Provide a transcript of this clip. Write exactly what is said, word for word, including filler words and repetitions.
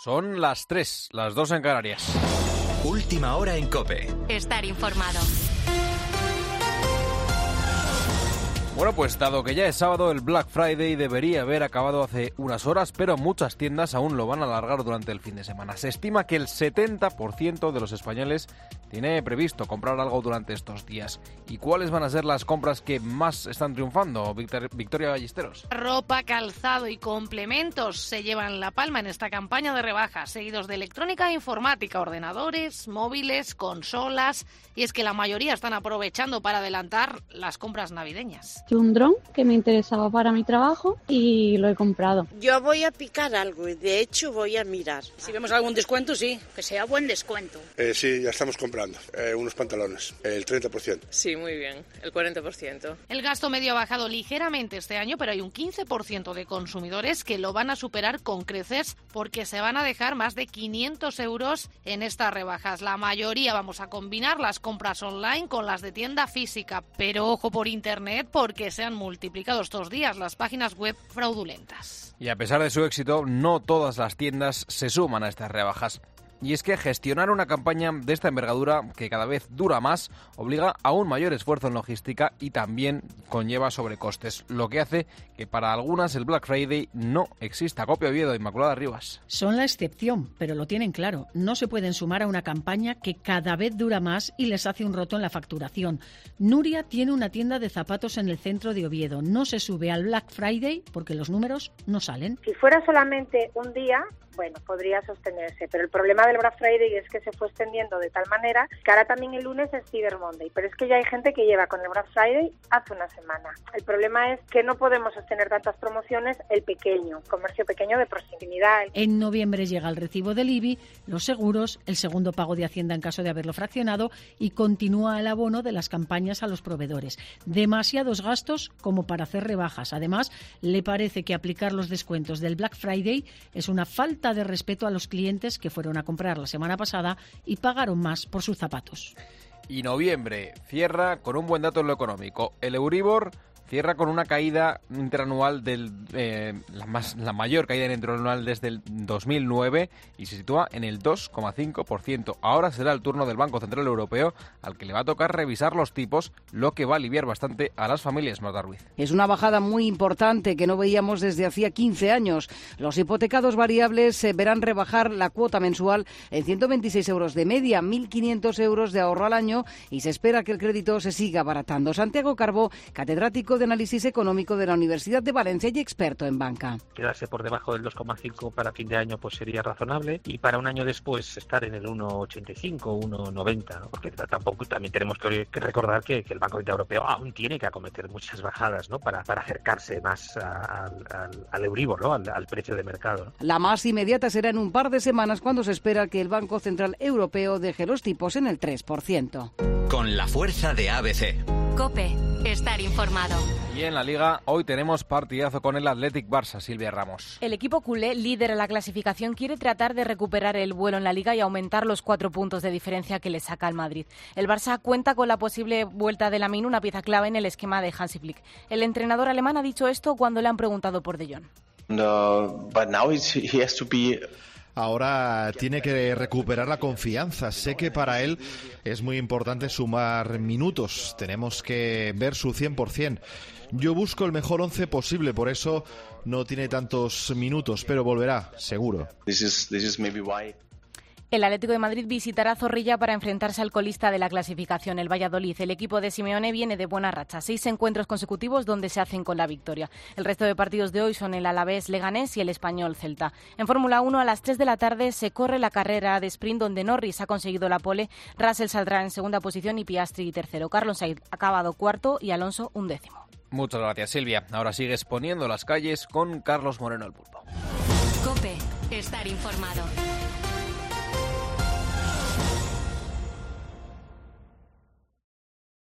Son las tres, las dos en Canarias. Última hora en COPE. Estar informado. Bueno, pues dado que ya es sábado, el Black Friday debería haber acabado hace unas horas, pero muchas tiendas aún lo van a alargar durante el fin de semana. Se estima que el setenta por ciento de los españoles tiene previsto comprar algo durante estos días. ¿Y cuáles van a ser las compras que más están triunfando, Victor- Victoria Ballesteros? Ropa, calzado y complementos se llevan la palma en esta campaña de rebajas, seguidos de electrónica e informática, ordenadores, móviles, consolas, y es que la mayoría están aprovechando para adelantar las compras navideñas. Un dron que me interesaba para mi trabajo y lo he comprado. Yo voy a picar algo y de hecho voy a mirar. Si vemos algún descuento, sí, que sea buen descuento. Eh, sí, ya estamos comprando eh, unos pantalones, el treinta por ciento. Sí, muy bien, el cuarenta por ciento. El gasto medio ha bajado ligeramente este año, pero hay un quince por ciento de consumidores que lo van a superar con creces porque se van a dejar más de quinientos euros en estas rebajas. La mayoría vamos a combinar las compras online con las de tienda física, pero ojo por internet porque que se han multiplicado estos días las páginas web fraudulentas. Y a pesar de su éxito, no todas las tiendas se suman a estas rebajas. Y es que gestionar una campaña de esta envergadura, que cada vez dura más, obliga a un mayor esfuerzo en logística y también conlleva sobrecostes, lo que hace que para algunas el Black Friday no exista. Copia Oviedo, Inmaculada Rivas. Son la excepción, pero lo tienen claro. No se pueden sumar a una campaña que cada vez dura más y les hace un roto en la facturación. Nuria tiene una tienda de zapatos en el centro de Oviedo. No se sube al Black Friday porque los números no salen. Si fuera solamente un día, bueno, podría sostenerse, pero el problema del Black Friday es que se fue extendiendo de tal manera que ahora también el lunes es Cyber Monday, pero es que ya hay gente que lleva con el Black Friday hace una semana. El problema es que no podemos sostener tantas promociones el pequeño, comercio pequeño de proximidad. En noviembre llega el recibo del I B I, los seguros, el segundo pago de Hacienda en caso de haberlo fraccionado y continúa el abono de las campañas a los proveedores. Demasiados gastos como para hacer rebajas. Además, le parece que aplicar los descuentos del Black Friday es una falta de respeto a los clientes que fueron a comprar la semana pasada y pagaron más por sus zapatos. Y noviembre cierra con un buen dato en lo económico. El Euribor cierra con una caída interanual del eh, la, más, la mayor caída interanual desde el dos mil nueve y se sitúa en el dos coma cinco por ciento. Ahora será el turno del Banco Central Europeo al que le va a tocar revisar los tipos, lo que va a aliviar bastante a las familias. Marta Ruiz. Es una bajada muy importante que no veíamos desde hacía quince años. Los hipotecados variables se verán rebajar la cuota mensual en ciento veintiséis euros de media, mil quinientos euros de ahorro al año y se espera que el crédito se siga abaratando. Santiago Carbó, catedrático de Análisis Económico de la Universidad de Valencia y experto en banca. Quedarse por debajo del dos coma cinco para fin de año pues sería razonable y para un año después estar en el uno coma ochenta y cinco, uno coma noventa, ¿no? Porque tampoco también tenemos que recordar que, que el Banco Central Europeo aún tiene que acometer muchas bajadas, ¿no? para, para acercarse más a, al, al, al Euribor, ¿no? al, al precio de mercado, ¿no? La más inmediata será en un par de semanas cuando se espera que el Banco Central Europeo deje los tipos en el tres por ciento. Con la fuerza de A B C. COPE. Estar informado. Y en la Liga hoy tenemos partidazo con el Athletic Barça, Silvia Ramos. El equipo culé, líder en la clasificación, quiere tratar de recuperar el vuelo en la Liga y aumentar los cuatro puntos de diferencia que le saca al Madrid. El Barça cuenta con la posible vuelta de Lamine, una pieza clave en el esquema de Hansi Flick. El entrenador alemán ha dicho esto cuando le han preguntado por De Jong. No, but now he has to be... Ahora tiene que recuperar la confianza. Sé que para él es muy importante sumar minutos. Tenemos que ver su cien por ciento. Yo busco el mejor once posible, por eso no tiene tantos minutos, pero volverá, seguro. This is, this is maybe why. El Atlético de Madrid visitará Zorrilla para enfrentarse al colista de la clasificación, el Valladolid. El equipo de Simeone viene de buena racha. Seis encuentros consecutivos donde se hacen con la victoria. El resto de partidos de hoy son el Alavés Leganés y el Español Celta. En Fórmula uno a las tres de la tarde se corre la carrera de sprint donde Norris ha conseguido la pole, Russell saldrá en segunda posición y Piastri tercero. Carlos Sainz ha acabado cuarto y Alonso undécimo. Muchas gracias, Silvia. Ahora sigues poniendo las calles con Carlos Moreno el Pulpo. COPE. Estar informado.